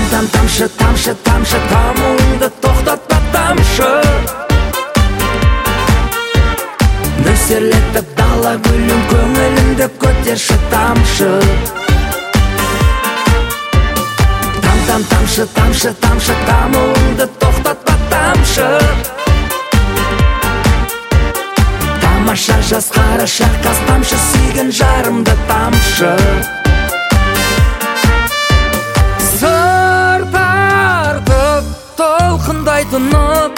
тамшы, тамшы, тамшы, тамуыңды тоқтатпа тамшы. Нөсерлетіп дала гүлін, көңілімді көтерші тамшы. Тамшы, тамшы, тамшы, тамуыңды тоқтатпа тамшы. Тамаша жаз қараша қаз тамшы, сүйген жарымды тамшы. Сыр тартып толқындай тұнып,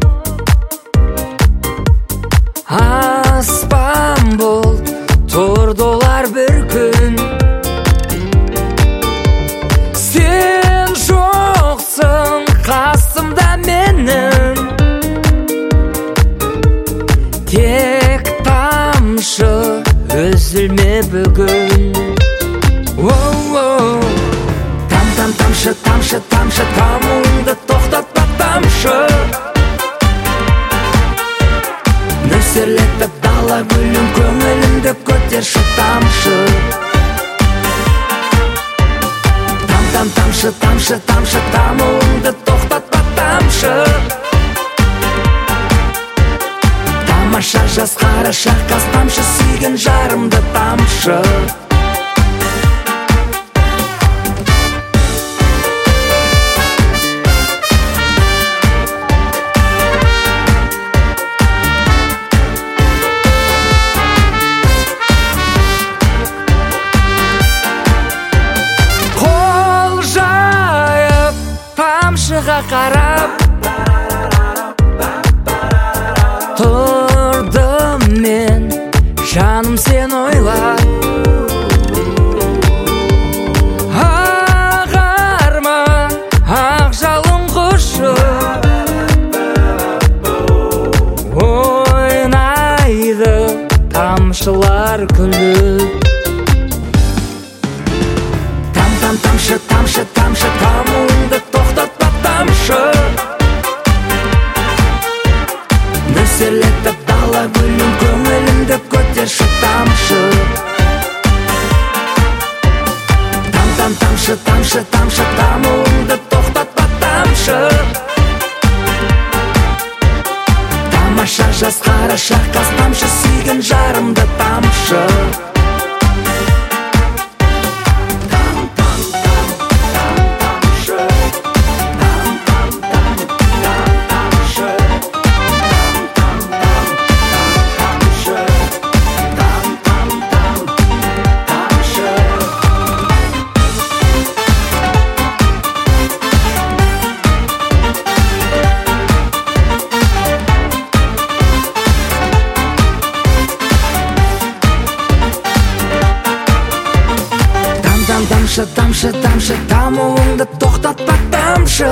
аспан бұлт тұрды олар бір күн. Сен жоқсың қасымда менің, тек тамшы үзілме бүгін. Тамшы, тамшы, тамшы, тамуыңды тоқтатпа тамшы. Нөсерлетіп дала гүлін, көңілімді көтерші тамшы. Тамшы, тамшы, тамшы, тамуыңды тоқтатпа тамшы. Тамаша жаз қараша қаз тамшы, сүйген жарымды тамшы. Тамшыға қарап тұрдым мен, жаным сен ойлап. Ақ арман, ақ жалын құшып ойнайды тамшылар күліп. Тамшы, тамшы, тамшы, тамуыңды тоқтатпа тамшы. Нөсерлетіп дала гүлін, көңілімді көтерші тамшы. Тамшы, тамшы, тамшы, тамуыңды тоқтатпа тамшы. Тамаша жаз қараша қаз тамшы, сүйген жарымды тамшы. Тамшы, тамшы, тамшы, тамуыңды тоқтатпа тамшы.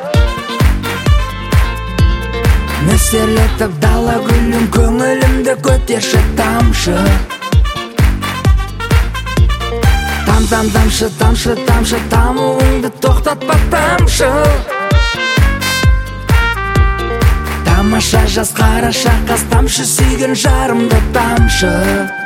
Нөсерлетіп дала гүлін, көңілімді көтерші тамшы. Тамшы, тамшы, тамшы, тамуыңды тоқтатпа тамшы. Тамаша жаз қараша қаз тамшы, сүйген жарымды тамшы.